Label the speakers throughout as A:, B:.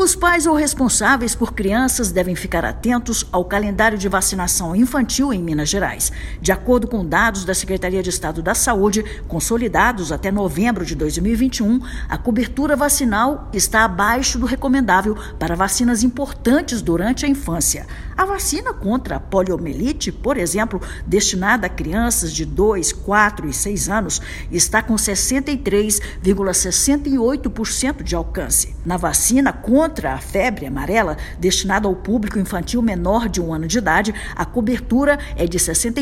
A: Os pais ou responsáveis por crianças devem ficar atentos ao calendário de vacinação infantil em Minas Gerais. De acordo com dados da Secretaria de Estado da Saúde, consolidados até novembro de 2021, a cobertura vacinal está abaixo do recomendável para vacinas importantes durante a infância. A vacina contra a poliomielite, por exemplo, destinada a crianças de 2, 4 e 6 anos, está com 63,68% de alcance. Na vacina contra a febre amarela, destinada ao público infantil menor de 1 ano de idade, a cobertura é de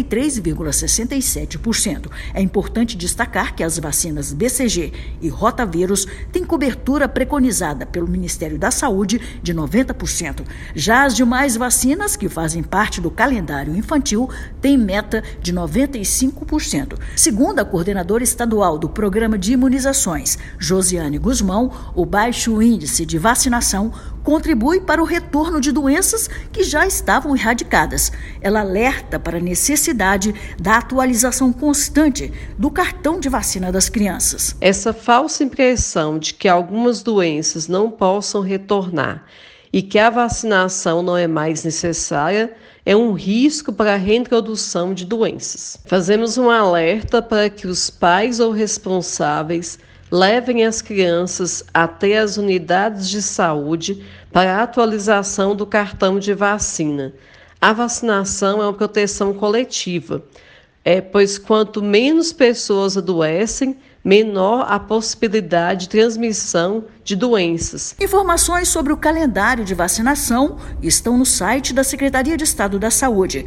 A: 63,67%. É importante destacar que as vacinas BCG e rotavírus têm cobertura preconizada pelo Ministério da Saúde de 90%. Já as demais vacinas, que fazem parte do calendário infantil, têm meta de 95%. Segundo a coordenadora estadual do Programa de Imunizações, Josiane Guzmão, o baixo índice de vacinação contribui para o retorno de doenças que já estavam erradicadas. Ela alerta para a necessidade da atualização constante do cartão de vacina das crianças.
B: Essa falsa impressão de que algumas doenças não possam retornar e que a vacinação não é mais necessária é um risco para a reintrodução de doenças. Fazemos um alerta para que os pais ou responsáveis levem as crianças até as unidades de saúde para a atualização do cartão de vacina. A vacinação é uma proteção coletiva, pois quanto menos pessoas adoecem, menor a possibilidade de transmissão de doenças.
A: Informações sobre o calendário de vacinação estão no site da Secretaria de Estado da Saúde,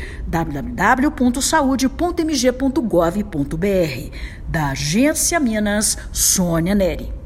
A: www.saude.mg.gov.br. Da Agência Minas, Sônia Neri.